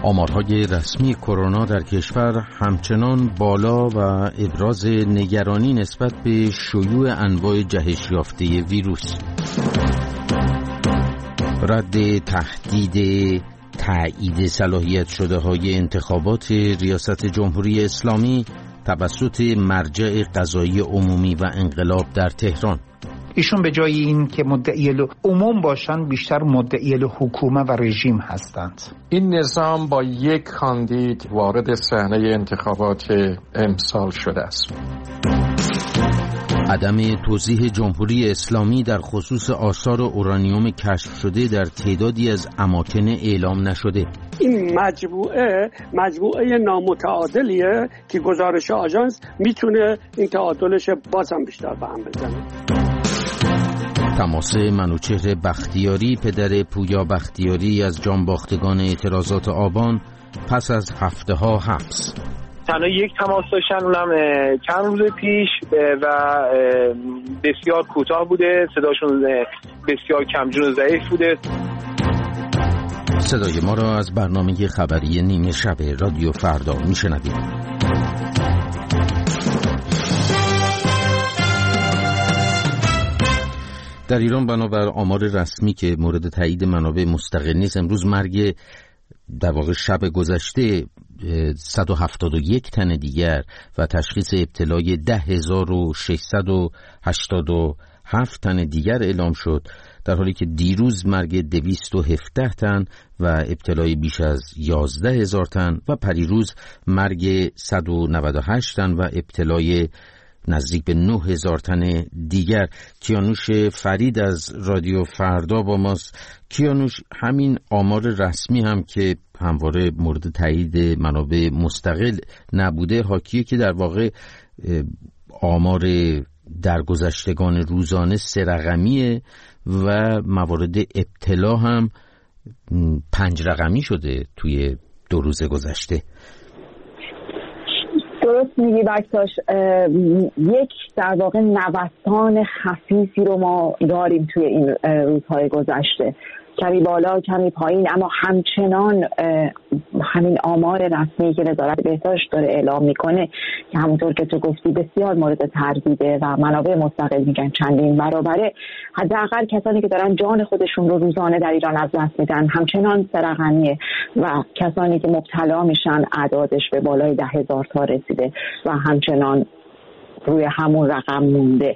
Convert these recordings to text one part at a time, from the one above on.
آمارهای رسمی کرونا در کشور همچنان بالا و ابراز نگرانی نسبت به شیوع انواع جهش یافته ویروس. رد تهدید تایید صلاحیت شده های انتخابات ریاست جمهوری اسلامی توسط مرجع قضایی عمومی و انقلاب در تهران. ایشون به جای این که مدعی عموم باشن بیشتر مدعی حکومت و رژیم هستند. این نظام با یک کاندید وارد صحنه انتخابات امسال شده است. عدم توضیح جمهوری اسلامی در خصوص آثار اورانیوم کشف شده در تعدادی از اماکن اعلام نشده. این مجموعه نامتعادلیه که گزارش آژانس میتونه این تعادلش بازم بیشتر به هم بزنه. تماس منوچهر بختیاری پدر پویا بختیاری از جانباختگان اعتراضات آبان پس از هفته ها حبس. تنها یک تماس داشتن، اونم چند روز پیش و بسیار کوتاه بوده، صداشون بسیار کمجون و ضعیف بوده. صدای ما را از برنامه خبری نیمه شب رادیو فردا میشنوید. در ایران بنابر آمار رسمی که مورد تایید منابع مستقل نیست، امروز مرگ در واقع شب گذشته 171 تن دیگر و تشخیص ابتلای 10,687 تن دیگر اعلام شد، در حالی که دیروز مرگ 217 تن و ابتلای بیش از 11,000 تن و پریروز مرگ 198 تن و ابتلای نزدیک به 9,000 تن دیگر. کیانوش فرید از رادیو فردا با ماست. کیانوش، همین آمار رسمی هم که همواره مورد تایید منابع مستقل نبوده، حاکیه که در واقع آمار درگذشتگان روزانه 3 رقمیه و موارد ابتلا هم 5 رقمی شده توی 2 روز گذشته. درست میگی بکتاش. یک در واقع نوسان خفیفی رو ما داریم توی این روزهای گذشته، کمی بالا کمی پایین، اما همچنان همین آمار رسمی که وزارت بهداشت داره اعلام میکنه که همونطور که تو گفتی بسیار مورد تردیده و منابع مستقل میگن چندین برابره. حداقل کسانی که دارن جان خودشون رو روزانه در ایران از دست میدن همچنان 3 رقمیه و کسانی که مبتلا میشن اعدادش به بالای 10,000 تا رسیده و همچنان روی همون رقم مونده.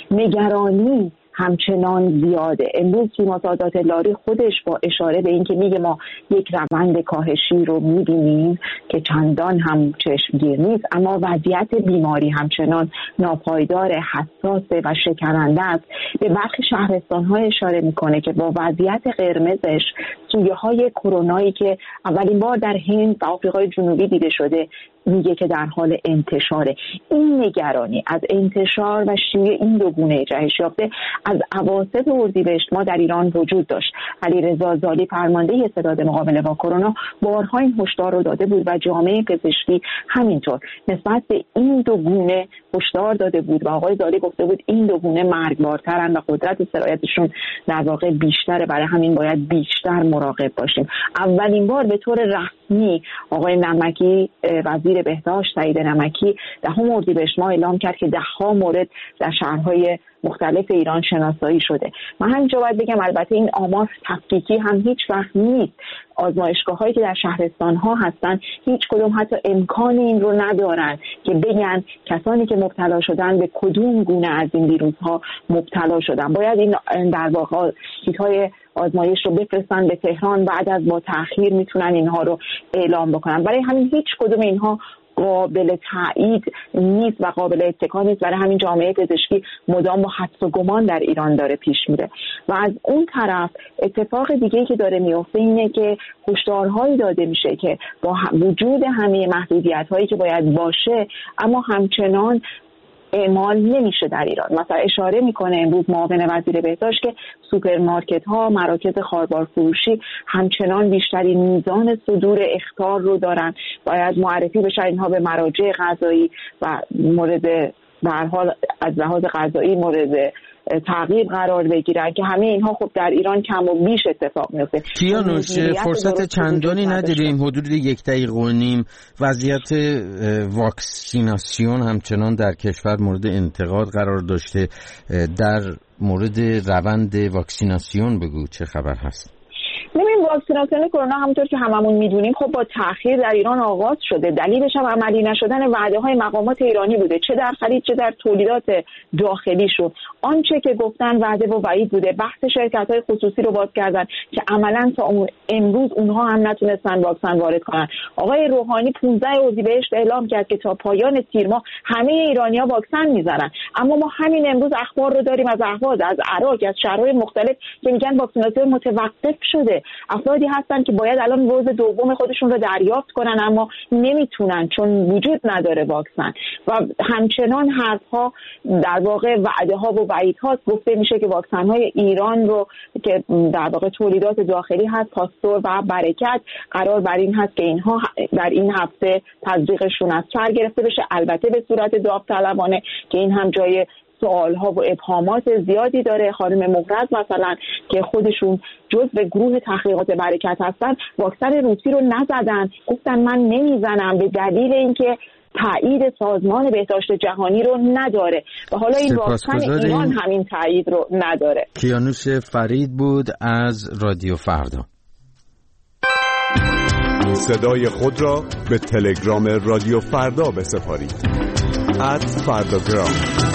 نگرانی همچنان زیاده. امروز تیم سادات لاری خودش با اشاره به این که میگه ما یک روند کاهشی رو میبینیم که چندان هم چشمگیر نیست، اما وضعیت بیماری همچنان ناپایدار، حساسه و شکننده است. به برخی شهرستان‌ها اشاره میکنه که با وضعیت قرمزش سویه‌های کرونایی که اولین بار در هند و آفریقای جنوبی دیده شده میگه که در حال انتشاره. این نگرانی از انتشار و شیوع این 2 گونه جهش یافته از اواسط اردیبهشت ما در ایران وجود داشت. علیرضا زالی فرمانده ستاد مقابله با کرونا بارها این هشدار رو داده بود و جامعه پزشکی همینطور نسبت به این 2 گونه هشدار داده بود و آقای زالی گفته بود این 2 گونه مرگبارترن و قدرت سرایتشون در واقع بیشتره، برای همین باید بیشتر مراقب باشیم. اولین بار به طور رسمی آقای نمکی، وزیر بهداشت سعید نمکی، 10 اردیبهشت ماه اعلام کرد که 10 مورد در شهرهای مختلف ایران شناسایی شده. من همینجا باید بگم البته این آمار تفکیکی هم هیچ وقت نیست. آزمایشگاه‌هایی که در شهرستان‌ها هستن هیچ کدوم حتی امکان این رو ندارن که بگن کسانی که مبتلا شدن به کدوم گونه از این ویروس‌ها مبتلا شدن. باید این در واقع کیت‌های آزمایش رو بفرستن به تهران، بعد از با تأخیر میتونن اینها رو اعلام بکنن. برای همین هیچ کدوم اینها قابل تایید نیست و قابل اتکا نیست. برای همین جامعه پزشکی مدام با حدس و گمان در ایران داره پیش میره. و از اون طرف اتفاق دیگه‌ای که داره میفته اینه که هشدارهایی داده میشه که با وجود همه محدودیت‌هایی که باید باشه اما همچنان اعمال نمیشه در ایران. مثلا اشاره میکنه امروز معاون وزیر بهداشت که سوپرمارکت‌ها، مراکز خاربار فروشی همچنان بیشترین میزان صدور اخطار رو دارن. باید معرفی بشن اینها به مراجع قضایی و مورد به هر حال از لحاظ غذایی مورد تعقیب قرار بگیرن که همه اینها خب در ایران کم و بیش اتفاق میفته. کیانوش فرصت چندانی نداریم، حدود 1 دقیقه و نیم. وضعیت واکسیناسیون همچنان در کشور مورد انتقاد قرار داشته. در مورد روند واکسیناسیون بگو چه خبر هست؟ ببین واکسیناسیون کرونا همونطور که هممون میدونیم خب با تأخیر در ایران آغاز شده. دلیلش هم عملی نشدن وعده‌های مقامات ایرانی بوده، چه در خرید چه در تولیدات داخلیشون. آنچه که گفتن وعده و وعید بوده. بحث شرکت‌های خصوصی رو باز کردن که عملاً تا امروز اونها هم نتونستن واکسن وارد کنن. آقای روحانی 15 اردیبهشت اعلام کرد که تا پایان تیر ماه همه ایرانی‌ها واکسن می‌زنن، اما ما همین امروز اخبار رو داریم از اهواز، از عراق، از شهرهای مختلف که میگن واکسیناسیون متوقف شده. افرادی هستن که باید الان روز دوم خودشون رو دریافت کنن اما نمیتونن چون وجود نداره واکسن. و همچنان حرفها در واقع وعده ها و وعید ها گفته میشه که واکسن های ایران رو که در واقع تولیدات داخلی هست، پاستور و برکت، قرار بر این هست که اینها در این هفته تزریقشون از سر گرفته بشه، البته به صورت داوطلبانه که این هم جای سوالها و ابهامات زیادی داره. خانم مقرد مثلا که خودشون جزو گروه تحقیقات برکت هستن واکسن روسی رو نزدن، گفتن من نمیزنم به دلیل اینکه تایید سازمان بهداشت جهانی رو نداره و حالا این واکسن ایران همین تایید رو نداره. کیانوش فرید بود از رادیو فردا. صدای خود را به تلگرام رادیو فردا بسپارید. @فرداگرام.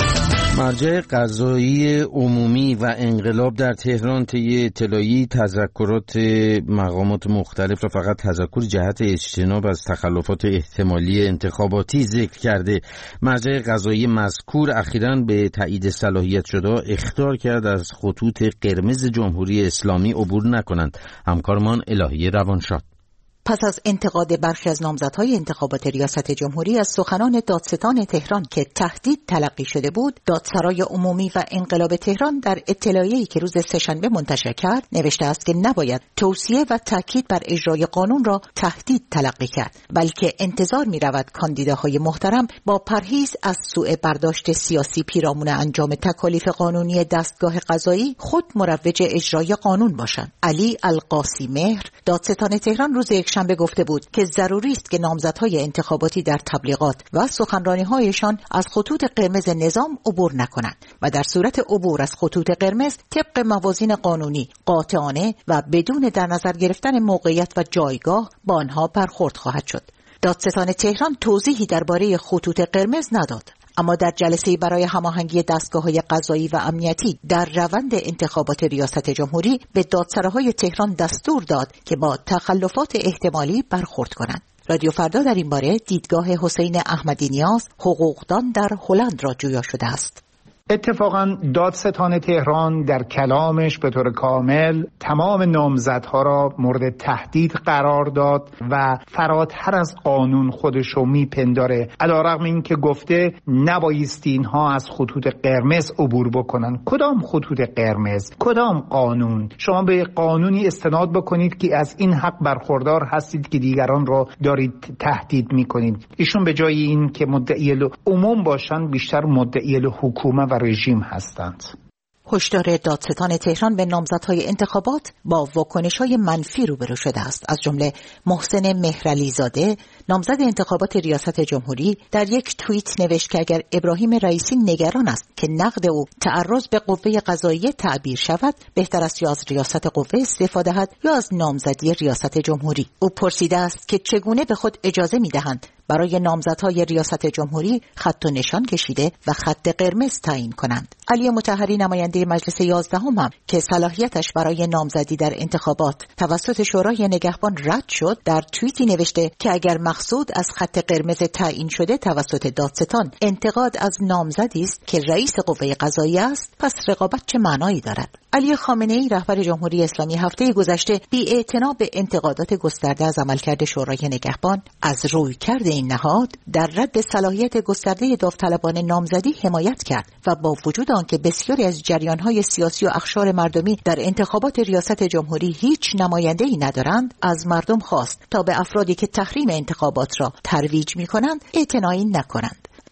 مرجع قضایی عمومی و انقلاب در تهران طی اطلاعی تذکرات مقامات مختلف را فقط تذکر جهت اجتناب از تخلفات احتمالی انتخاباتی ذکر کرده. مرجع قضایی مذکور اخیراً به تایید صلاحیت شده اخطار کرد از خطوط قرمز جمهوری اسلامی عبور نکنند. همکارمان الهی روانشاد. پس از انتقاد برخی از نامزدهای انتخابات ریاست جمهوری از سخنان دادستان تهران که تهدید تلقی شده بود، دادسرای عمومی و انقلاب تهران در اطلاعیه‌ای که روز سه‌شنبه منتشر کرد نوشته است که نباید توصیه و تاکید بر اجرای قانون را تهدید تلقی کرد، بلکه انتظار می‌رود کاندیداهای محترم با پرهیز از سوء برداشت سیاسی پیرامون انجام تکالیف قانونی دستگاه قضایی خود مروج اجرای قانون باشند. علی القاسی مهر دادستان تهران روز شنبه گفته بود که ضروری است که نامزدهای انتخاباتی در تبلیغات و سخنرانی‌هایشان از خطوط قرمز نظام عبور نکنند و در صورت عبور از خطوط قرمز طبق موازین قانونی قاطعانه و بدون در نظر گرفتن موقعیت و جایگاه با آنها برخورد خواهد شد. دادستان تهران توضیحی درباره خطوط قرمز نداد، اما در جلسه برای هماهنگی دستگاه‌های قضایی و امنیتی در روند انتخابات ریاست جمهوری به دادسراهای تهران دستور داد که با تخلفات احتمالی برخورد کنند. رادیو فردا در این باره دیدگاه حسین احمدی نیاز، حقوقدان در هلند را جویا شده است. اتفاقا دادستان تهران در کلامش به طور کامل تمام نامزدها را مورد تهدید قرار داد و فراتر از قانون خودش رو میپنداره، علیرغم این که گفته نبایستی اینها از خطوط قرمز عبور بکنن. کدام خطوط قرمز؟ کدام قانون؟ شما به قانونی استناد بکنید که از این حق برخوردار هستید که دیگران را دارید تهدید میکنید. ایشون به جای این که مدعی عموم باشن بیشتر مدعی حکومت و رژیم هستند. هشدار دادستان تهران به نامزدهای انتخابات با واکنش‌های منفی روبرو شده است. از جمله محسن مهرعلی زاده، نامزد انتخابات ریاست جمهوری، در یک توییت نوشت که اگر ابراهیم رئیسی نگران است که نقد او تعرض به قوه قضاییه تعبیر شود، بهتر است یا از ریاست قوه استفاده دهد یا از نامزدی ریاست جمهوری. او پرسیده است که چگونه به خود اجازه می‌دهند برای نامزدهای ریاست جمهوری خط و نشان کشیده و خط قرمز تعیین کنند. علی مطهری نماینده مجلس 11 هم که صلاحیتش برای نامزدی در انتخابات توسط شورای نگهبان رد شد، در توییتی نوشته که اگر مقصود از خط قرمز تعیین شده توسط دادستان انتقاد از نامزدی است که رئیس قوه قضاییه است، پس رقابت چه معنایی دارد؟ علی خامنه‌ای رهبر جمهوری اسلامی هفته گذشته بی‌اعتنا به انتقادات گسترده از عملکرد شورای نگهبان از رویکرد این نهاد در رد صلاحیت گسترده داوطلبان نامزدی حمایت کرد و با وجود آنکه بسیاری از جریان‌های سیاسی و اقشار مردمی در انتخابات ریاست جمهوری هیچ نماینده‌ای ندارند، از مردم خواست تا به افرادی که تحریم انتخابات را ترویج می‌کنند اعتنایی نکنند.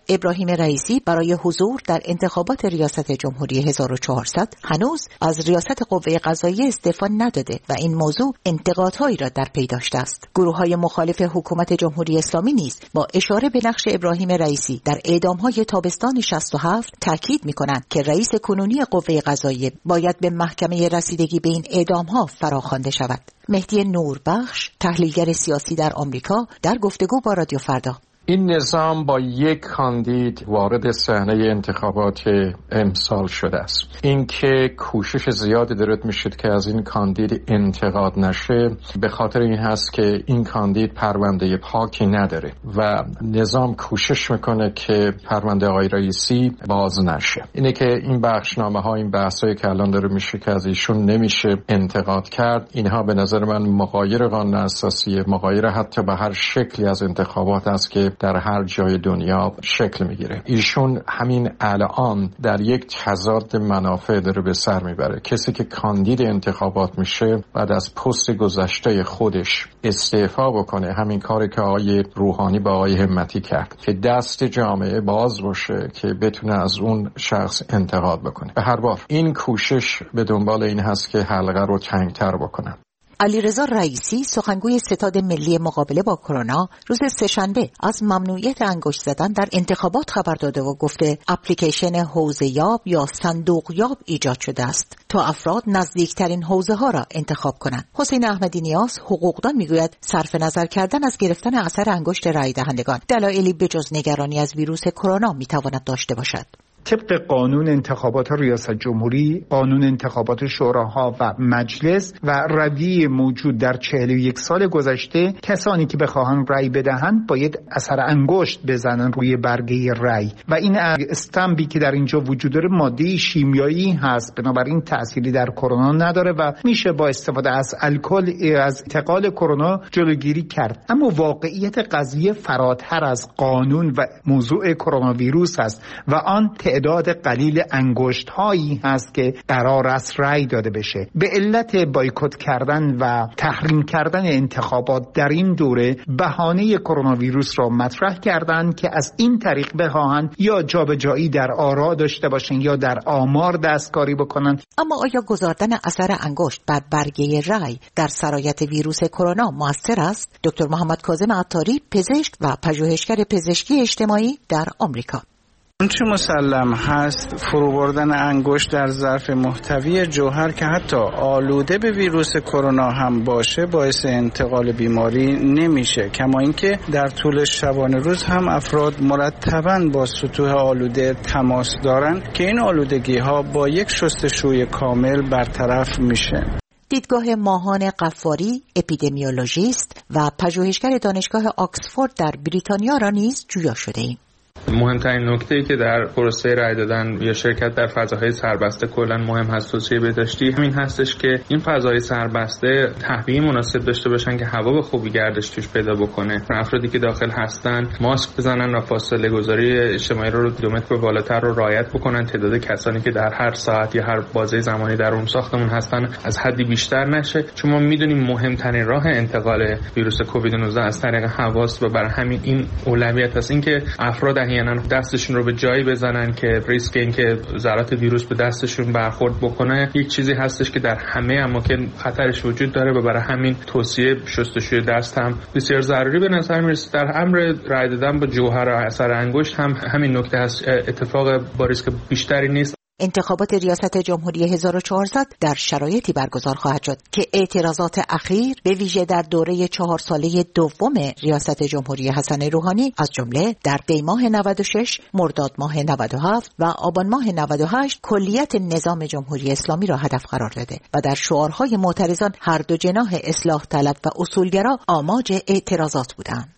ابراهیم رئیسی برای حضور در انتخابات ریاست جمهوری 1400 هنوز از ریاست قوه قضاییه استعفا نداده و این موضوع انتقادهایی را در پی داشته است. گروه‌های مخالف حکومت جمهوری اسلامی نیز با اشاره به نقش ابراهیم رئیسی در اعدام‌های تابستان 67 تاکید می‌کنند که رئیس کنونی قوه قضاییه باید به محکمه رسیدگی به این اعدام‌ها فراخوانده شود. مهدی نوربخش، تحلیلگر سیاسی در آمریکا، در گفتگو با رادیو فردا: این نظام با یک کاندید وارد صحنه انتخابات امسال شده است. اینکه کوشش زیادی دارد میشد که از این کاندید انتقاد نشه، به خاطر این هست که این کاندید پرونده پاکی نداره و نظام کوشش میکنه که پرونده آقای رئیسی باز نشه. اینه که این بخشنامه ها، این بحثایی که الان داره میشه که از ایشون نمیشه انتقاد کرد، اینها به نظر من مغایر قانون اساسی، مغایر حتی به هر شکلی از انتخابات است که در هر جای دنیا شکل میگیره. ایشون همین الان در یک تضاد منافع داره به سر میبره. کسی که کاندید انتخابات میشه بعد از پست گذشته خودش استعفا بکنه، همین کاری که آقای روحانی با آقای همتی کرد که دست جامعه باز باشه که بتونه از اون شخص انتقاد بکنه. به هر بار این کوشش به دنبال این هست که حلقه رو تنگتر بکنه. علیرضا رئیسی، سخنگوی ستاد ملی مقابله با کرونا، روز سه‌شنبه از ممنوعیت انگشت زدن در انتخابات خبر داده و گفته اپلیکیشن حوزه‌یاب یا صندوقیاب ایجاد شده است تا افراد نزدیکترین حوزه ها را انتخاب کنند. حسین احمدی نیاز، حقوقدان، میگوید صرف نظر کردن از گرفتن اثر انگشت رای دهندگان دلایلی بجز نگرانی از ویروس کرونا میتواند داشته باشد. طبق قانون انتخابات ریاست جمهوری، قانون انتخابات شوراها و مجلس و رویه موجود در 41 سال گذشته، کسانی که بخواهند رأی بدهند باید اثر انگشت بزنن روی برگه رأی و این استمپی که در اینجا وجود داره ماده شیمیایی هست، بنابراین تأثیری در کرونا نداره و میشه با استفاده از الکل از انتقال کرونا جلوگیری کرد. اما واقعیت قضیه فراتر از قانون و موضوع کرونا ویروس است و آن تعداد قلیل انگشت هایی هست که قرار است رأی داده بشه. به علت بایکوت کردن و تحریم کردن انتخابات در این دوره بهانه کرونا ویروس را مطرح کردند که از این طریق بخواهند یا جابجایی در آرا داشته باشند یا در آمار دستکاری بکنند. اما آیا گذاردن اثر انگشت بر برگه رأی در سرایت ویروس کرونا مؤثر است؟ دکتر محمد کاظم عطاری، پزشک و پژوهشگر پزشکی اجتماعی در آمریکا: اون چه مسلم هست، فرو بردن انگشت در ظرف محتوی جوهر که حتی آلوده به ویروس کرونا هم باشه باعث انتقال بیماری نمیشه. کما اینکه در طول شبانه روز هم افراد مرتباً با سطوح آلوده تماس دارن که این آلودگی ها با یک شستشوی کامل برطرف میشه. دیدگاه ماهان قفاری، اپیدمیولوژیست و پژوهشگر دانشگاه آکسفورد در بریتانیا را نیز جویا شده ایم. مهمترین نکته‌ای که در پروسه رای دادن یا شرکت در فضاهای سربسته کلاً مهم هست توصیه بهداشتی همین هستش که این فضاهای سربسته تهویه مناسب داشته باشن که هوا به خوبی گردش توش پیدا بکنه. افرادی که داخل هستن ماسک بزنن و فاصله گذاری اجتماعی رو 2 متر به بالاتر رو رعایت بکنن. تعداد کسانی که در هر ساعت یا هر بازه زمانی در اون ساختمون هستن از حدی بیشتر نشه، چون ما میدونیم مهمترین راه انتقال ویروس کووید 19 از طریق هواست و برای همین این اولویت است اینکه افراد یعنی دستشون رو به جایی بزنن که ریسک اینکه ذرات ویروس به دستشون برخورد بکنه یک چیزی هستش که در همه اماکن خطرش وجود داره و برای همین توصیه شستشوی دست هم بسیار ضروری به نظر میرسه. در امر رای دادن با جوهر و اثر انگشت هم همین نکته هست، اتفاق با ریسک بیشتری نیست. انتخابات ریاست جمهوری 1400 در شرایطی برگزار خواهد شد که اعتراضات اخیر به ویژه در دوره 4 ساله دوم ریاست جمهوری حسن روحانی از جمله در دی ماه 96، مرداد ماه 97 و آبان ماه 98 کلیت نظام جمهوری اسلامی را هدف قرار داده و در شعارهای معترضان هر دو جناح اصلاح طلب و اصولگرا آماج اعتراضات بودند.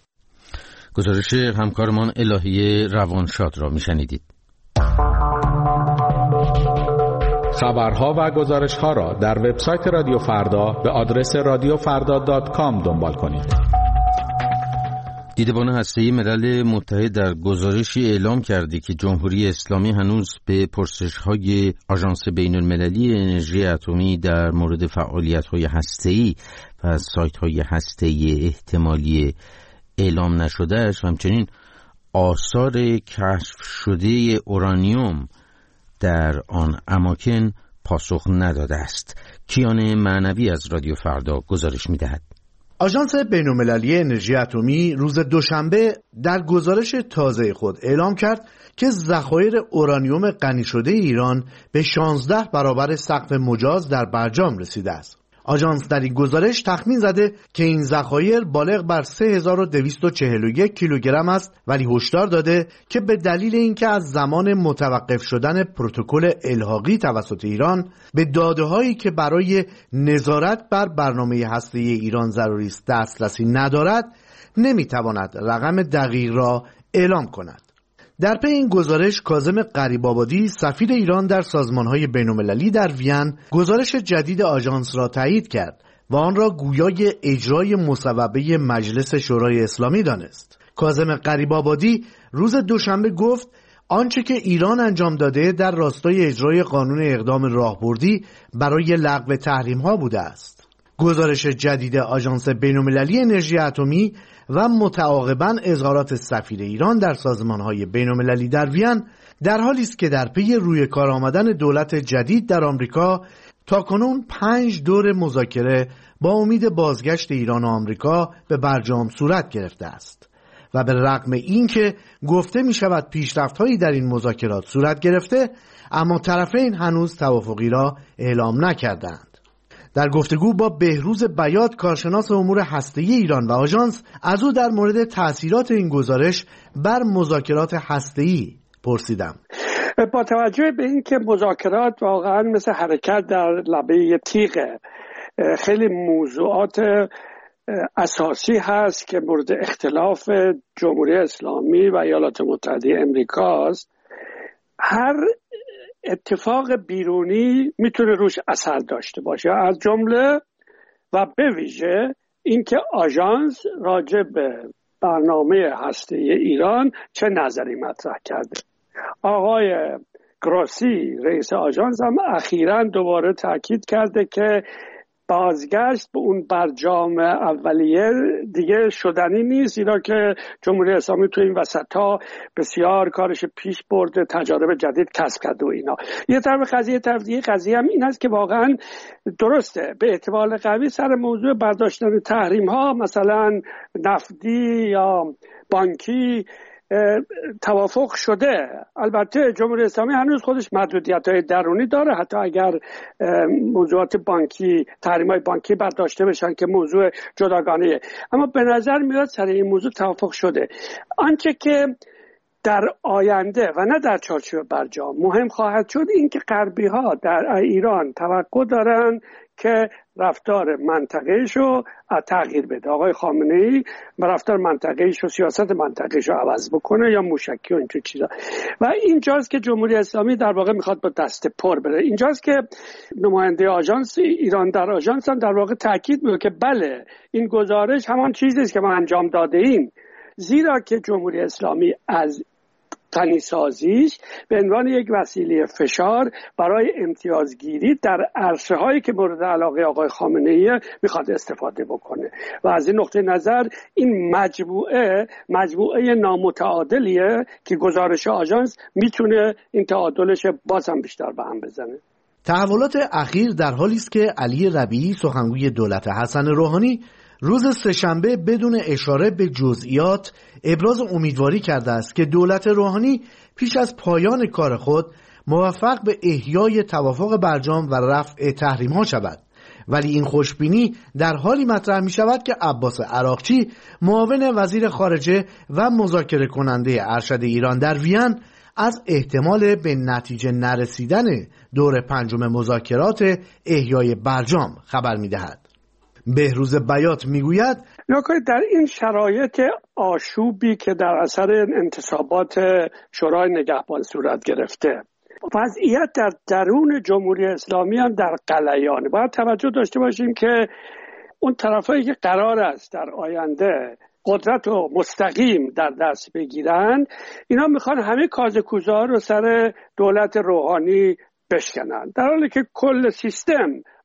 گزارش همکارمان الهیه روانشاد را میشنیدید. خبرها و گزارش‌ها را در وبسایت رادیو فردا به آدرس radiofarda.com دنبال کنید. دیدبان هسته‌ای ملل متحد در گزارشی اعلام کرده که جمهوری اسلامی هنوز به پرسش‌های آژانس بین‌المللی انرژی اتمی در مورد فعالیت‌های هسته‌ای و سایت‌های هسته‌ای احتمالی اعلام نشده‌اش و همچنین آثار کشف شده اورانیوم در آن اماکن پاسخ نداده است. کیان معنوی از رادیو فردا گزارش می‌دهد. آژانس بین‌المللی انرژی اتمی روز دوشنبه در گزارش تازه خود اعلام کرد که ذخایر اورانیوم غنی شده ایران به 16 برابر سقف مجاز در برجام رسیده است. آژانس در این گزارش تخمین زده که این ذخایر بالغ بر 3241 کیلوگرم است، ولی هشدار داده که به دلیل اینکه از زمان متوقف شدن پروتکل الحاقی توسط ایران به داده‌هایی که برای نظارت بر برنامه هسته‌ای ایران ضروری است دسترسی ندارد، نمی‌تواند رقم دقیق را اعلام کند. در پی این گزارش کاظم غریب‌آبادی سفیر ایران در سازمان‌های بین‌المللی در وین گزارش جدید آژانس را تایید کرد و آن را گویای اجرای مصوبه مجلس شورای اسلامی دانست. کاظم غریب‌آبادی روز دوشنبه گفت آنچه که ایران انجام داده در راستای اجرای قانون اقدام راهبردی برای لغو تحریم‌ها بوده است. گزارش جدید آژانس بین‌المللی انرژی اتمی و متعاقباً اظهارات سفیر ایران در سازمان‌های بین‌المللی در وین در حالی است که در پی روی کار آمدن دولت جدید در آمریکا تاکنون 5 دور مذاکره با امید بازگشت ایران و آمریکا به برجام صورت گرفته است و به رغم اینکه گفته می شود پیشرفت‌هایی در این مذاکرات صورت گرفته، اما طرفین هنوز توافقی را اعلام نکردند. در گفتگو با بهروز بیات کارشناس امور هسته‌ای ایران و آژانس از او در مورد تأثیرات این گزارش بر مذاکرات هسته‌ای پرسیدم. با توجه به اینکه مذاکرات واقعا مثل حرکت در لبه تیغه، خیلی موضوعات اساسی هست که مورد اختلاف جمهوری اسلامی و ایالات متحده امریکاست، هر اتفاق بیرونی میتونه روش اثر داشته باشه، از جمله و به ویژه اینکه آژانس راجع به برنامه هسته‌ای ایران چه نظری مطرح کرده. آقای گروسی رئیس آژانس هم اخیراً دوباره تاکید کرده که بازگشت به اون برجام اولیه دیگه شدنی نیست، زیرا که جمهوری اسلامی تو این وسط‌ها بسیار کارش پیش برده، تجارب جدید کسب کرده و اینا. یه طرف قضیه هم این است که واقعا درسته به احتمال قوی سر موضوع برداشتن تحریم ها مثلا نفتی یا بانکی توافق شده. البته جمهوری اسلامی هنوز خودش محدودیت‌های درونی داره، حتی اگر موضوعات بانکی، تحریم‌های بانکی برداشته بشن که موضوع جداگانه‌ایه، اما به نظر میاد سر این موضوع توافق شده. آنچه که در آینده و نه در چارچوب برجام مهم خواهد شد این که غربی‌ها در ایران توقع دارن که رفتار منطقه‌شو تغییر بده. آقای خامنه‌ای رفتار منطقه‌ایشو، سیاست منطقه‌ایشو عوض بکنه یا موشکی و این چیزا. و اینجاست که جمهوری اسلامی در واقع میخواد با دست پر بره. اینجاست که نماینده آژانس ایران در آژانس هم در واقع تاکید میکنه که بله این گزارش همان چیزی است که ما انجام داده ایم، زیرا که جمهوری اسلامی از غنی‌سازیش به عنوان یک وسیله فشار برای امتیازگیری در عرصه‌هایی که مورد علاقه آقای خامنه‌ای میخواد استفاده بکنه و از این نقطه نظر این مجموعه نامتعادلیه که گزارش آژانس میتونه این تعادلش باز هم بیشتر به هم بزنه. تحولات اخیر در حالی است که علی ربیعی سخنگوی دولت حسن روحانی روز سه‌شنبه بدون اشاره به جزئیات ابراز امیدواری کرده است که دولت روحانی پیش از پایان کار خود موفق به احیای توافق برجام و رفع تحریم‌ها شود، ولی این خوشبینی در حالی مطرح می شود که عباس عراقچی معاون وزیر خارجه و مذاکره کننده ارشد ایران در وین از احتمال به نتیجه نرسیدن دور پنجم مذاکرات احیای برجام خبر می دهد. بهروز بیات میگوید در این شرایط آشوبی که در اثر انتصابات شورای نگهبان صورت گرفته، وضعیت در درون جمهوری اسلامی هم در غلیان. باید توجه داشته باشیم که اون طرفایی که قرار است در آینده قدرت رو مستقیم در دست بگیرن، اینا میخوان همه کازکوزها رو سر دولت روحانی بشکنن، در حالی که کل سیستم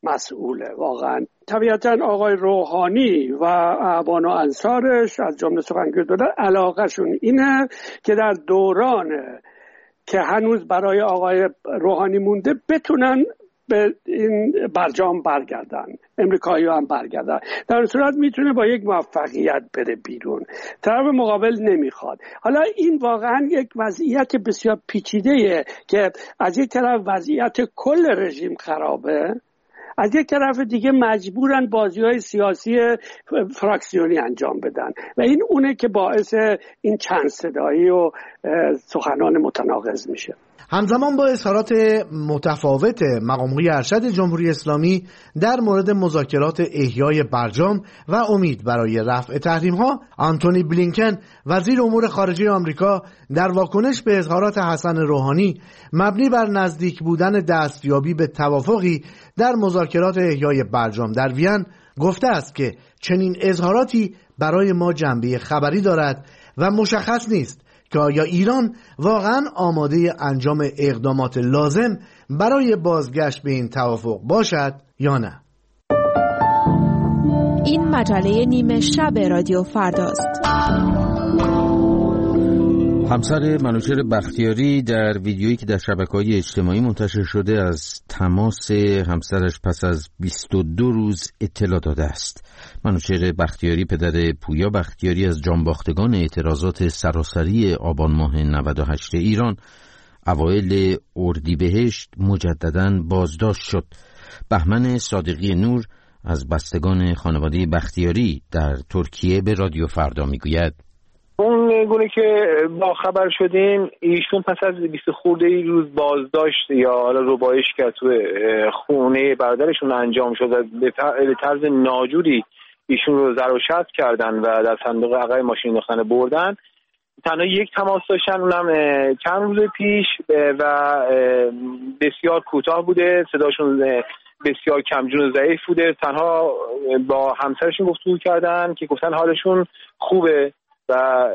مسئوله واقعا. طبیعتا آقای روحانی و اعوان و انصارش از جمله سخنگوی دولت علاقهشون اینه که در دوران که هنوز برای آقای روحانی مونده بتونن به این برجام برگردن، امریکایی هم برگردن. در این صورت میتونه با یک موفقیت بره بیرون، طرف مقابل نمیخواد. حالا این واقعا یک وضعیت بسیار پیچیده‌ایه که از یک طرف وضعیت کل رژیم خرابه، از یک طرف دیگه مجبورن بازی‌های سیاسی فراکسیونی انجام بدن و این اونه که باعث این چند صدایی و سخنان متناقض میشه. همزمان با اظهارات متفاوت مقام‌های ارشد جمهوری اسلامی در مورد مذاکرات احیای برجام و امید برای رفع تحریم‌ها، آنتونی بلینکن وزیر امور خارجه آمریکا در واکنش به اظهارات حسن روحانی مبنی بر نزدیک بودن دستیابی به توافقی در مذاکرات احیای برجام در وین گفته است که چنین اظهاراتی برای ما جنبه خبری دارد و مشخص نیست که آیا ایران واقعا آماده انجام اقدامات لازم برای بازگشت به این توافق باشد یا نه. این مجله نیمه شب رادیو فرداست. همسر منوچهر بختیاری در ویدیویی که در شبکه‌های اجتماعی منتشر شده از تماس همسرش پس از 22 روز اطلاع داده است. منوچهر بختیاری پدر پویا بختیاری از جانباختگان اعتراضات سراسری آبان ماه 98 ایران اوایل اردیبهشت مجدداً بازداشت شد. بهمن صادقی نور از بستگان خانواده بختیاری در ترکیه به رادیو فردا میگوید اون گونه که با خبر شدیم ایشون پس از 20 خورده روز بازداشت یا حالا ربایش که تو خونه برادرشون انجام شد به طرز ناجوری ایشون رو زر و شست کردن و در صندوق عقب ماشین انداختن بردن. تنها یک تماس داشتن، اونم چند روز پیش و بسیار کوتاه بوده، صداشون بسیار کمجون و ضعیف بوده. تنها با همسرشون گفتگو کردن که گفتن حالشون خوبه و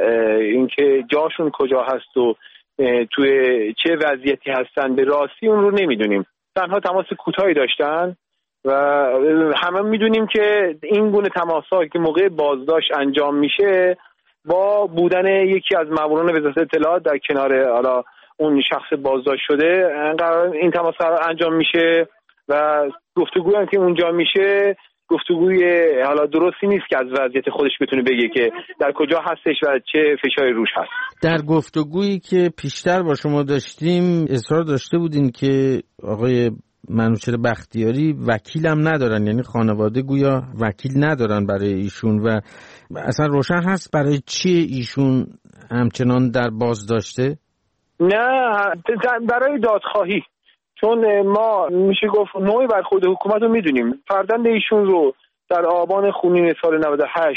اینکه جاشون کجا هست و توی چه وضعیتی هستن به راستی اون رو نمیدونیم. تنها تماس کوتاهی داشتن و همه میدونیم که این گونه تماس‌ها که موقع بازداشت انجام میشه با بودن یکی از ماموران وزارت اطلاعات در کنار حالا اون شخص بازداشت شده این تماس انجام میشه و گفتگویی هم که اونجا میشه گفتگوی حالا درستی نیست که از وضعیت خودش بتونه بگه که در کجا هستش و چه فشاری روش هست. در گفتگویی که پیشتر با شما داشتیم اصرار داشته بودین که آقای منوچهر بختیاری وکیل هم ندارن، یعنی خانواده گویا وکیل ندارن برای ایشون و اصلا روشن هست برای چی ایشون همچنان در بازداشته؟ نه، برای دادخواهی، چون ما میشه گفت نوعی برخورد حکومت رو میدونیم. فرزند ایشون رو در آبان خونین سال 98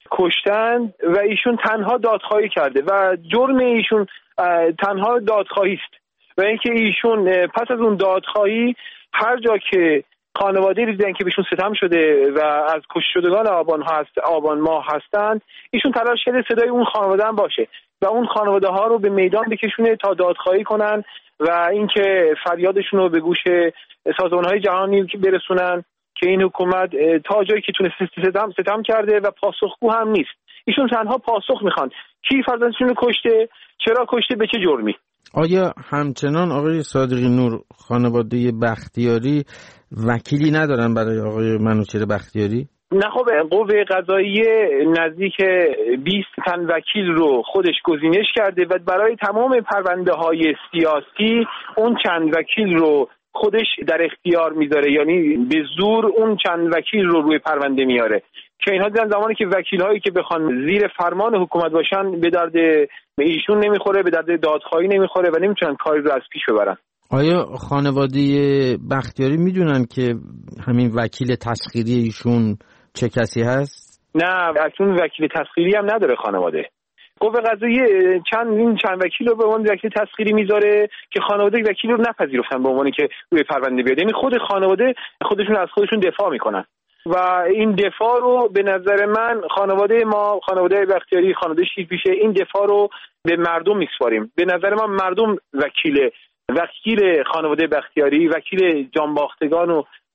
کشتن و ایشون تنها دادخواهی کرده و جرم ایشون تنها دادخواهی است و اینکه ایشون پس از اون دادخواهی هر جا که خانواده دیدن که بهشون ستم شده و از کشتگان آبان ماه هستند ایشون تلاش کرده صدای اون خانواده هم باشه و اون خانواده ها رو به میدان بکشونه تا دادخواهی کنن و اینکه فریادشون رو به گوش سازمان‌های جهانی برسونن که این حکومت تا جایی که تونسته ستم کرده و پاسخگو هم نیست. ایشون تنها پاسخ میخوان کی فرزندشون رو کشته، چرا کشته، به چه جرمی. آیا همچنان آقای صادقی نور خانواده بختیاری وکیلی ندارن برای آقای منوچهر بختیاری؟ نه خب قوه قضاییه نزدیک 20 تن وکیل رو خودش گزینش کرده و برای تمام پرونده های سیاسی اون چند وکیل رو خودش در اختیار میذاره، یعنی به زور اون چند وکیل رو روی پرونده میاره که اینها دیدن زمانی که وکیل هایی که بخوان زیر فرمان حکومت باشن به درد ایشون نمیخوره، به درد دادخواهی نمیخوره و نمیتونن کاری رو از پیش ببرن. آیا خانواده بختیاری میدونن که همین وکیل تسخیری ایشون چه کسی هست؟ نه، اصلا وکیل تسخیری هم نداره خانواده. قوه قضاییه چند وکیل رو به عنوان وکیل تسخیری میذاره که خانواده وکیل رو نپذیرفتن به عنوانی که روی پرونده بیاد، یعنی خود خانواده خودشون از خودشون دفاع میکنن و این دفاع رو به نظر من خانواده ما، خانواده بختیاری، خانواده شیرپیشه، این دفاع رو به مردم میسپاریم. به نظر من مردم وکیل خانواده بختیاری، وکیل جانباختگان و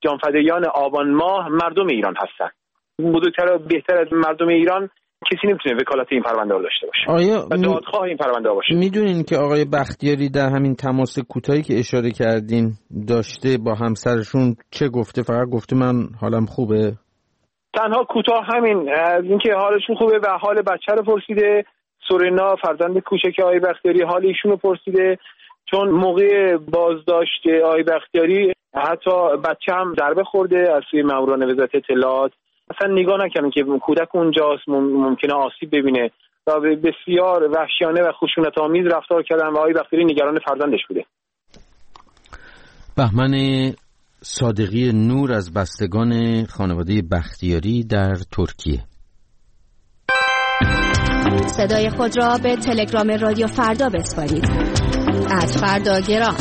جانفدایان آبان ماه مردم ایران هستن. بزرگتر و بهتر از مردم ایران کسی نمیتونه وکالت این پرونده رو داشته باشه و دادخواه این پرونده باشه. میدونین که آقای بختیاری در همین تماس کوتاهی که اشاره کردین داشته با همسرشون چه گفته؟ فقط گفته من حالم خوبه؟ تنها کوتاه همین، از اینکه حالشون خوبه و حال بچه رو پرسیده. سورینا فرزند کوچک آقای بختیاری حال ایشون رو پرسیده، چون موقع بازداشت آقای بختیاری حتی بچه هم ضربه خورده از سوی ماموران وزارت اطلاعات. اصلا نگاه نکردن که کودک اونجاست ممکنه آسیب ببینه و بسیار وحشیانه و خشونت‌آمیز رفتار کردن و آقای بختیاری نگران فرزندش بوده. بهمن صادقی نور از بستگان خانواده بختیاری در ترکیه. صدای خود را به تلگرام رادیو فردا بسپارید. @فرداگرام.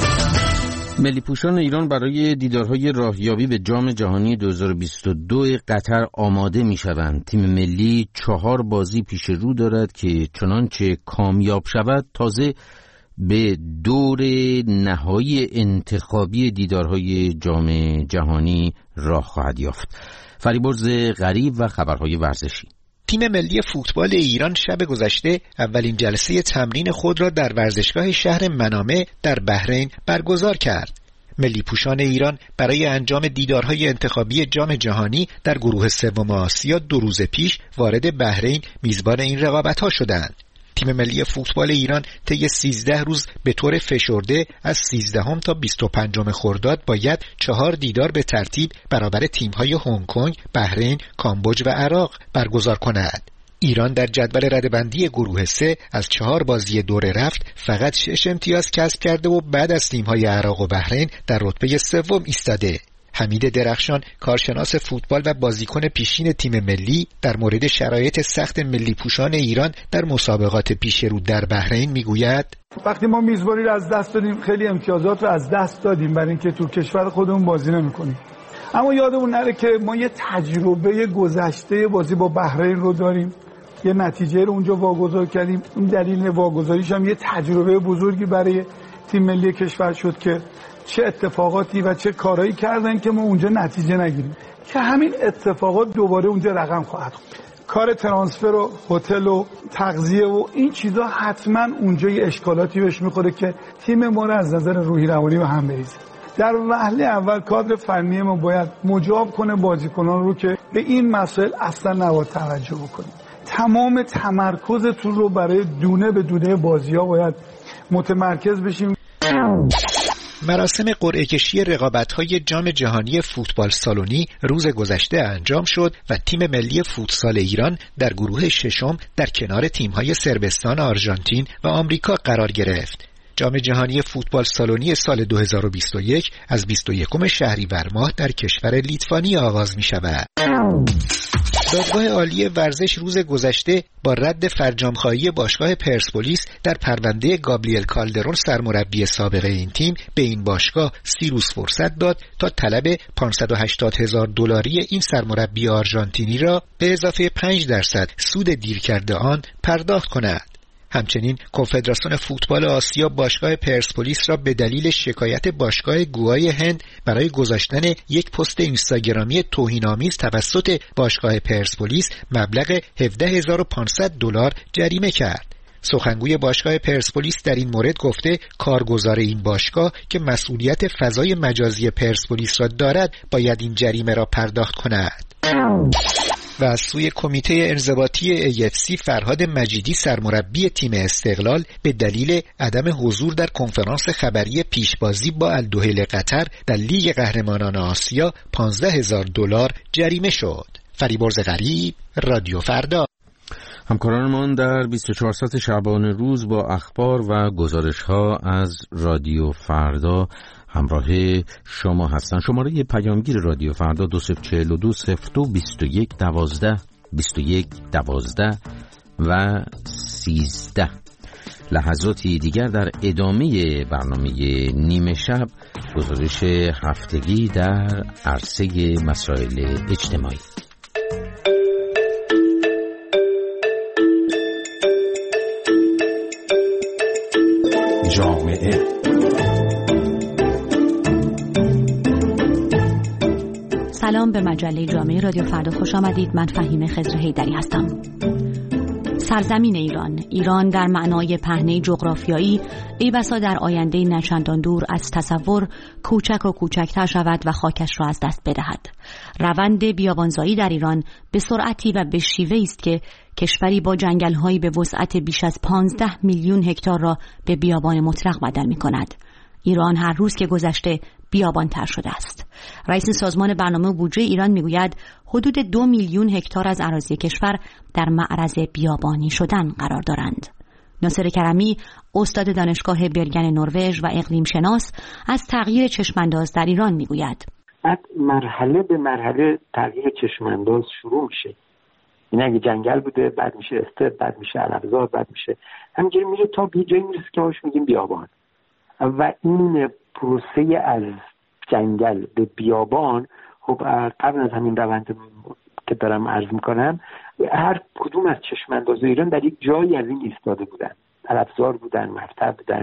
ملی پوشان ایران برای دیدارهای راهیابی به جام جهانی 2022 قطر آماده می شوند. تیم ملی 4 بازی پیش رو دارد که چنانچه کامیاب شود تازه به دور نهایی انتخابی دیدارهای جام جهانی راه خواهد یافت. فریبرز غریب و خبرهای ورزشی. تیم ملی فوتبال ایران شب گذشته اولین جلسه تمرین خود را در ورزشگاه شهر منامه در بحرین برگزار کرد. ملی پوشان ایران برای انجام دیدارهای انتخابی جام جهانی در گروه سوم آسیا 2 روز پیش وارد بحرین میزبان این رقابت‌ها شدند. تیم ملی فوتبال ایران طی 13 روز به طور فشرده از 13 تا 25 خرداد باید 4 دیدار به ترتیب برابر تیم‌های هنگ کنگ، بحرین، کامبوج و عراق برگزار کند. ایران در جدول رده‌بندی گروه 3 از 4 بازی دور رفت فقط 6 امتیاز کسب کرده و بعد از تیم‌های عراق و بحرین در رتبه سوم ایستاده. حمید درخشان، کارشناس فوتبال و بازیکن پیشین تیم ملی، در مورد شرایط سخت ملی پوشان ایران در مسابقات پیش رو در بحرین میگوید: وقتی ما میزبانی رو از دست دادیم خیلی امتیازات رو از دست دادیم برای اینکه تو کشور خودمون بازی نمی‌کنیم. اما یادمون نره که ما یه تجربه گذشته بازی با بحرین رو داریم. یه نتیجه رو اونجا واگذار کردیم. اون دلیل واگذاریش هم یه تجربه بزرگی برای تیم ملی کشور شد که چه اتفاقاتی و چه کارهایی کردن که ما اونجا نتیجه نگیریم، که همین اتفاقات دوباره اونجا رقم خواهد خورد. کار ترانسفر و هتل و تغذیه و این چیزا حتما اونجا یه اشکالاتی بهش میخوره که تیم ما رو از نظر روحی روانی به هم بریزه. در وهله اول کادر فنی ما باید مجاب کنه بازیکنان رو که به این مسائل اصلا نباید توجه بکنیم. تمام تمرکزتون رو برای دونه به دونه بازی‌ها باید متمرکز بشیم. مراسم قرعه کشی رقابت‌های جام جهانی فوتبال سالونی روز گذشته انجام شد و تیم ملی فوتسال ایران در گروه ششم در کنار تیم‌های صربستان، آرژانتین و آمریکا قرار گرفت. جام جهانی فوتبال سالونی سال 2021 از 21 شهریور ماه در کشور لیتوانی آغاز می‌شود. دادگاه عالی ورزش روز گذشته با رد فرجام‌خواهی باشگاه پرسپولیس در پرونده گابریل کالدرون سرمربی سابق این تیم به این باشگاه 30 روز فرصت داد تا طلب $580,000 این سرمربی آرژانتینی را به اضافه 5% سود دیر کرده آن پرداخت کند. همچنین کنفدراسیون فوتبال آسیا باشگاه پرسپولیس را به دلیل شکایت باشگاه گوای هند برای گذاشتن یک پست اینستاگرامی توهین‌آمیز توسط باشگاه پرسپولیس مبلغ $17,500 جریمه کرد. سخنگوی باشگاه پرسپولیس در این مورد گفته کارگزار این باشگاه که مسئولیت فضای مجازی پرسپولیس را دارد باید این جریمه را پرداخت کند. و از سوی کمیته انضباطی AFC فرهاد مجیدی سرمربی تیم استقلال به دلیل عدم حضور در کنفرانس خبری پیشبازی با الدوحیل قطر در لیگ قهرمانان آسیا $15,000 جریمه شد. فریبرز غریب، رادیو فردا. همکارانمان در 24 ساعت شعبان روز با اخبار و گزارش‌ها از رادیو فردا همراه شما هستند. شماره پیامگیر رادیو فردا 2042-02-21-12 و 13. لحظاتی دیگر در ادامه برنامه نیمه شب گزارش هفتگی در عرصه مسائل اجتماعی. جامعه سلام، به مجله جامعه رادیو فردا خوش آمدید. من فهیم خضر حیدری هستم. سرزمین ایران در معنای پهنه جغرافیایی ای بسا در آینده نچندان دور از تصور کوچک و کوچکتر شود و خاکش را از دست بدهد. روند بیابانزایی در ایران به سرعتی و به شیوه‌ای است که کشوری با جنگل‌هایی به وسعت بیش از 15 میلیون هکتار را به بیابان مطلق بدل می‌کند. ایران هر روز که گذشته بیابان‌تر شده است. رئیس سازمان برنامه بودجه ایران میگوید حدود 2 میلیون هکتار از اراضی کشور در معرض بیابانی شدن قرار دارند. ناصر کرمی، استاد دانشگاه برگن نروژ و اقلیم شناس، از تغییر چشمانداز در ایران میگوید. بعد مرحله به مرحله تغییر چشمانداز شروع میشه. این اگه جنگل بوده، بعد میشه استپ، بعد میشه علفزار، بعد میشه همینجوری میره تا به جایی میرسه که ما میگیم بیابان. و این پروسه از جنگل به بیابان، خب قبل از همین روند که دارم عرض میکنم، هر کدوم از چشمانداز ایران در یک جایی از این ایستاده بودن. علفزار بودن، مرتع بودن،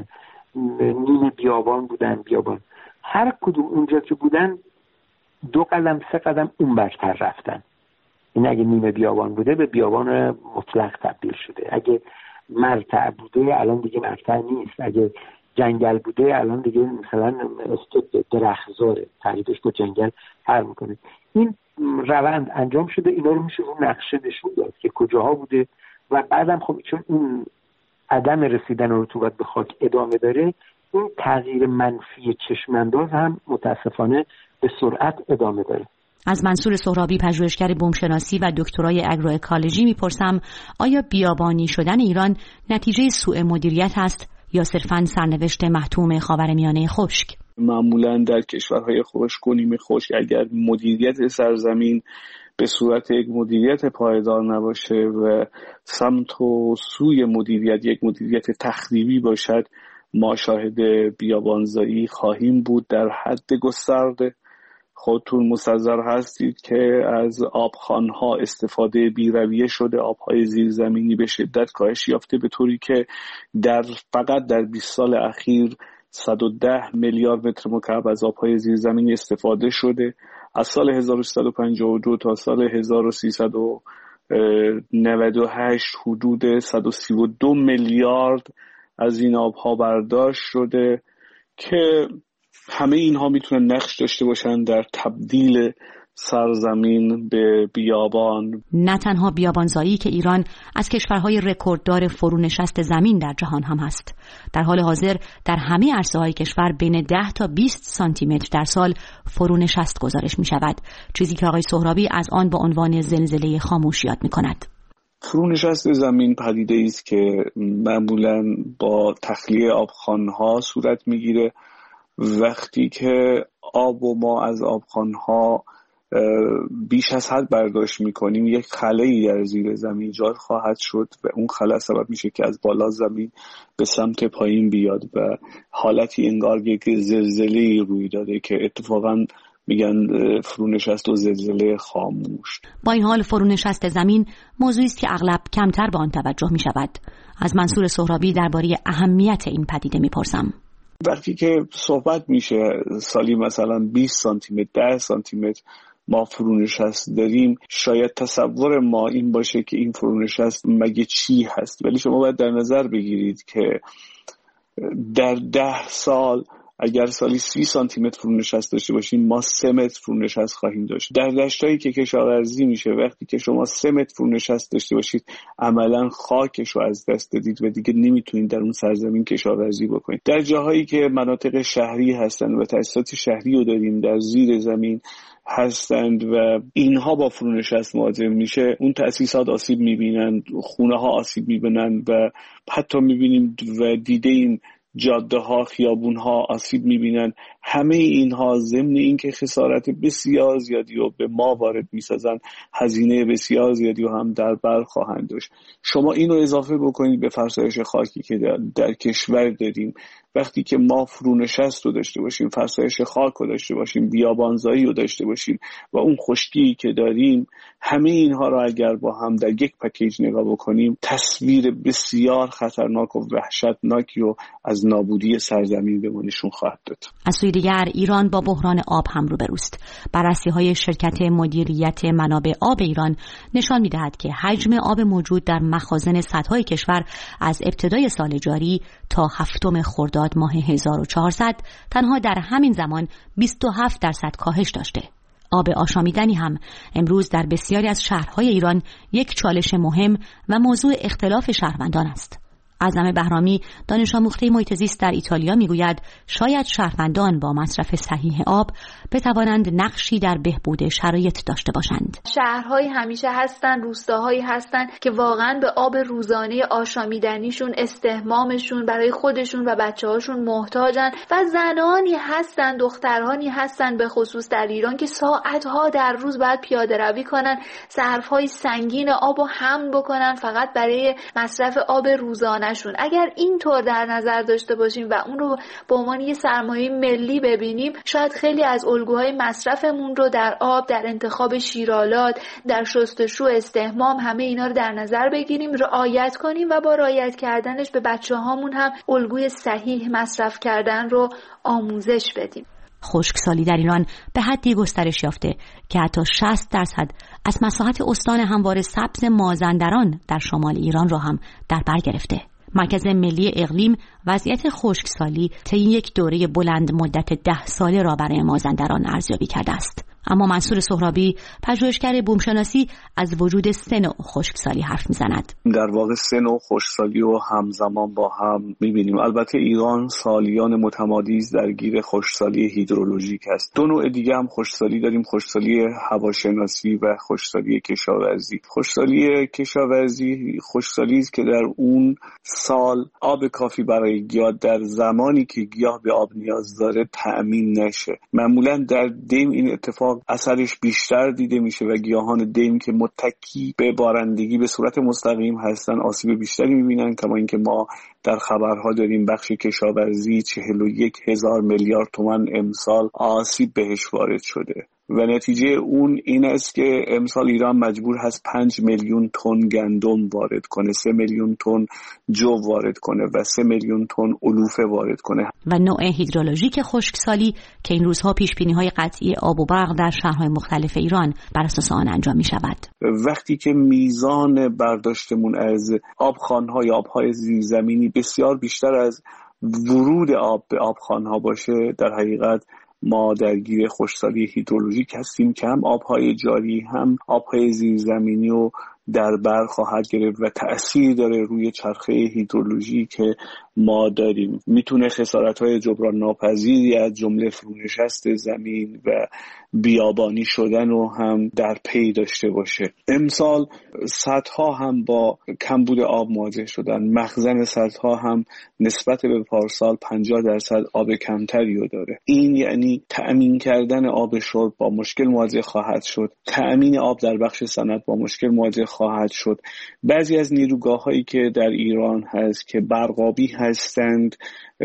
نیم بیابان بودن، بیابان. هر کدوم اونجا که بودن 2 قدم 3 قدم اون برتر رفتن. این اگه نیم بیابان بوده به بیابان مطلق تبدیل شده. اگه مرتع بوده الان دیگه مرتع نیست. اگه جنگل بوده الان دیگه مثلا درختزاره، تعریفش با جنگل فرق میکنه. این روند انجام شده، اینا رو میشه رو نقشه نشون داد که کجاها بوده و بعدم خب چون این عدم رسیدن رطوبت به خاک ادامه داره، این تغییر منفی چشمانداز هم متاسفانه به سرعت ادامه داره. از منصور سهرابی، پژوهشگر بومشناسی و دکترای اگرواکولوژی میپرسم آیا بیابانی شدن ایران نتیجه سوء مدیریت است یا صرفاً سرنوشت محتوم خاورمیانه خشک؟ معمولاً در کشورهای خشک و نیمه خشک اگر مدیریت سرزمین به صورت یک مدیریت پایدار نباشه و سمت و سوی مدیریت یک مدیریت تخریبی باشد، ما شاهد بیابانزایی خواهیم بود در حد گسترده. خودتون مستحضر هستید که از آبخوان‌ها استفاده بی‌رویه شده، آب‌های زیرزمینی به شدت کاهش یافته، به طوری که فقط در 20 سال اخیر 110 میلیارد متر مکعب از آب‌های زیرزمینی استفاده شده. از سال 1352 تا سال 1398 حدود 132 میلیارد از این آب‌ها برداشت شده که همه اینها میتونن نقش داشته باشن در تبدیل سرزمین به بیابان. نه تنها بیابانزایی که ایران از کشورهای رکورددار فرونشست زمین در جهان هم هست. در حال حاضر در همه عرصه‌های کشور بین 10 تا 20 سانتی متر در سال فرونشست گزارش می شود، چیزی که آقای سهرابی از آن با عنوان زلزله خاموش یاد می کند. فرونشست زمین پدیده‌ای است که معمولاً با تخلیه آبخوان‌ها صورت می‌گیره. وقتی که آب و ما از آبخوان‌ها بیش از حد برداشت می‌کنیم، یک خلایی در زیر زمین ایجاد خواهد شد و اون خلا سبب میشه که از بالا زمین به سمت پایین بیاد و حالتی انگار یک زلزله‌ای روی داده که اتفاقاً میگن فرونشست و زلزله خاموش. با این حال فرونشست زمین موضوعی است که اغلب کمتر به آن توجه می‌شود. از منصور سهرابی درباره اهمیت این پدیده می‌پرسم. وقتی که صحبت میشه سالی مثلا 20 سانتی متر 10 سانتی متر ما فرونشست داریم، شاید تصور ما این باشه که این فرونشست مگه چی هست، ولی شما باید در نظر بگیرید که در 10 سال اگر سالی 30 سانتی متر فرونشست داشته باشیم ما 3 متر فرونشست خواهیم داشت. در دشتایی که کشاورزی میشه وقتی که شما 3 متر فرونشست داشته باشید عملا خاکش رو از دست دادید و دیگه نمیتونید در اون سرزمین کشاورزی بکنید. در جاهایی که مناطق شهری هستن و تأسیسات شهری رو داریم در زیر زمین هستند و اینها با فرونشست مواجه میشه، اون تأسیسات آسیب میبینن، خونه ها آسیب میبینن و حتی میبینیم و دیدیم جاده ها، خیابون ها آسیب میبینن. همه اینها ضمن این که خسارت بسیار زیادی رو به ما وارد میسازن، هزینه بسیار زیادی رو هم در بر خواهند داشت. شما اینو اضافه بکنید به فرسایش خاکی که در کشور داریم وقتی که ما فرونشست رو داشته باشیم، فرسایش خاک رو داشته باشیم، بیابانزایی رو داشته باشیم و اون خشکی که داریم، همه اینها رو اگر با هم در یک پکیج نگاه بکنیم، تصویر بسیار خطرناک و وحشتناکی رو از نابودی سرزمین به ما نشون خواهد داد. از سوی دیگر ایران با بحران آب هم روبروست. بررسی‌های شرکت مدیریت منابع آب ایران نشان می‌دهد که حجم آب موجود در مخازن سدهای کشور از ابتدای سال جاری تا 7 خرداد ماه 1400 تنها در همین زمان 27% کاهش داشته. آب آشامیدنی هم امروز در بسیاری از شهرهای ایران یک چالش مهم و موضوع اختلاف شهروندان است. اعظم بهرامی، دانش آموخته محیط زیست در ایتالیا، میگوید شاید شهروندان با مصرف صحیح آب بتوانند نقشی در بهبود شرایط داشته باشند. شهرهایی همیشه هستن، روستاهایی هستن که واقعا به آب روزانه آشامیدنیشون، استحمامشون برای خودشون و بچه‌هاشون محتاجن و زنانی هستن، دخترانی هستن به خصوص در ایران که ساعتها در روز باید پیاده روی کنن، ظرف‌های سنگین آب رو حمل بکنن فقط برای مصرف آب روزانه. اگر این طور در نظر داشته باشیم و اون رو به عنوان یه سرمایه ملی ببینیم، شاید خیلی از الگوهای مصرفمون رو در آب، در انتخاب شیرالات، در شستشو، استحمام، همه اینا رو در نظر بگیریم، رعایت کنیم و با رعایت کردنش به بچه‌هامون هم الگوی صحیح مصرف کردن رو آموزش بدیم. خشکسالی در ایران به حدی گسترش یافته که حتی 60% از مساحت استان هموار سبز مازندران در شمال ایران را هم در بر گرفته. مرکز ملی اقلیم وضعیت خشکسالی طی یک دوره بلند مدت 10 ساله را برای مازندران ارزیابی کرده است. اما منصور سهرابی، پژوهشگر بومشناسی، از وجود 3 نوع خشکسالی حرف میزند. در واقع 3 نوع خشکسالی رو همزمان با هم میبینیم. البته ایران سالیان متمادی درگیر خشکسالی هیدرولوژیک است. 2 نوع دیگه هم خشکسالی داریم، خشکسالی هواشناسی و خشکسالی کشاورزی. خشکسالی کشاورزی خشکسالی است که در اون سال آب کافی برای گیاه در زمانی که گیاه به آب نیاز داره تأمین نشه. معمولا در دیم این اتفاق اثرش بیشتر دیده میشه و گیاهان دیم که متکی به بارندگی به صورت مستقیم هستن آسیب بیشتری میبینن. کما اینکه ما در خبرها داریم بخش کشاورزی 41,000 میلیارد تومان امسال آسیب بهش وارد شده و نتیجه اون این است که امسال ایران مجبور هست 5 میلیون تن گندم وارد کنه، 3 میلیون تن جو وارد کنه و 3 میلیون تن علوفه وارد کنه. و نوع هیدرولوژیک خشکسالی که این روزها پیشبینی‌های قطعی آب و برق در شهرهای مختلف ایران بر اساس آن انجام می‌شود. وقتی که میزان برداشتمون از آبخوان‌ها یا آب‌های زیرزمینی بسیار بیشتر از ورود آب به آبخوان‌ها باشه، در حقیقت ما درگیر خشکسالی هیدرولوژیک هستیم که هم آبهای جاری هم آبهای زیرزمینی رو در بر خواهد گرفت و تأثیر داره روی چرخه هیدرولوژی که ما داریم. میتونه خسارت‌های جبران ناپذیری از جمله فرونشست زمین و بیابانی شدن رو هم در پی داشته باشه. امسال سدها هم با کمبود آب مواجه شدن. مخزن سدها هم نسبت به پارسال 50% آب کمتری رو داره. این یعنی تأمین کردن آب شرب با مشکل مواجه خواهد شد. تأمین آب در بخش صنعت با مشکل مواجه خواهد شد. بعضی از نیروگاه‌هایی که در ایران هست که برقابی هستند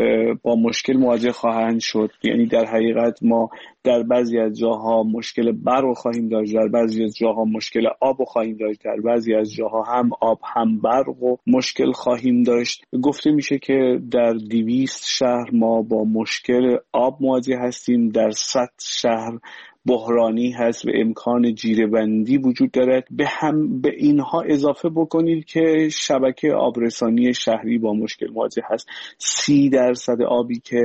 با مشکل مواجه خواهند شد. یعنی در حقیقت ما در بعضی از جاها مشکل برق خواهیم داشت، در بعضی از جاها مشکل آب خواهیم داشت، در بعضی از جاها هم آب هم برق و مشکل خواهیم داشت. گفته میشه که در 200 شهر ما با مشکل آب مواجه هستیم، در 100 شهر بحرانی هست و امکان جیره‌بندی وجود دارد. به اینها اضافه بکنید که شبکه آبرسانی شهری با مشکل مواجه هست. 30% آبی که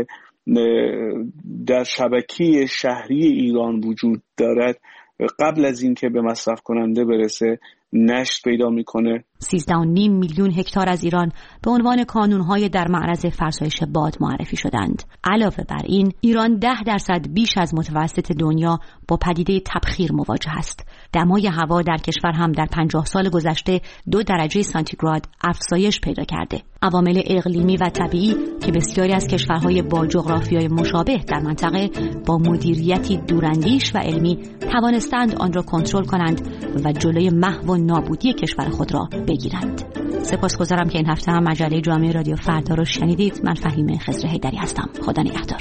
در شبکه شهری ایران وجود دارد قبل از اینکه به مصرف کننده برسه نشت پیدا میکنه. 13.5 میلیون هکتار از ایران به عنوان کانونهای در معرض فرسایش باد معرفی شدند. علاوه بر این، ایران 10% بیش از متوسط دنیا با پدیده تبخیر مواجه است. دمای هوا در کشور هم در 50 سال گذشته 2 درجه سانتیگراد افزایش پیدا کرده. عوامل اقلیمی و طبیعی که بسیاری از کشورهای با جغرافیای مشابه در منطقه با مدیریتی دوراندیش و علمی توانستند آن را کنترل کنند و جلوی محو و نابودی کشور خود را بگیرند. سپاسگزارم که این هفته هم مجله جامعه رادیو فردا رو شنیدید. من فهیمه خضر حیدری هستم. خدا نگهدار.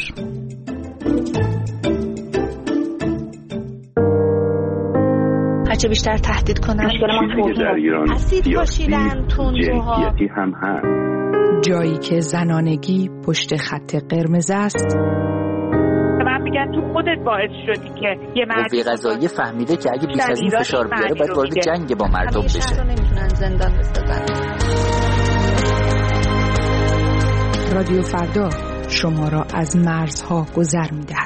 هرچه بیشتر تهدید کنن اسید پاشیدن تندروها هم هست. جایی که زنانگی پشت خط قرمز است. من میگن تو خودت باعث شدی که یه مردی قضایی فهمیده که اگه بیش از این فشار بیاره باید وارد جنگ با مردم بشه. نمیتونن زندان بسازن. رادیو فردا شما را از مرزها گذر می‌دهد.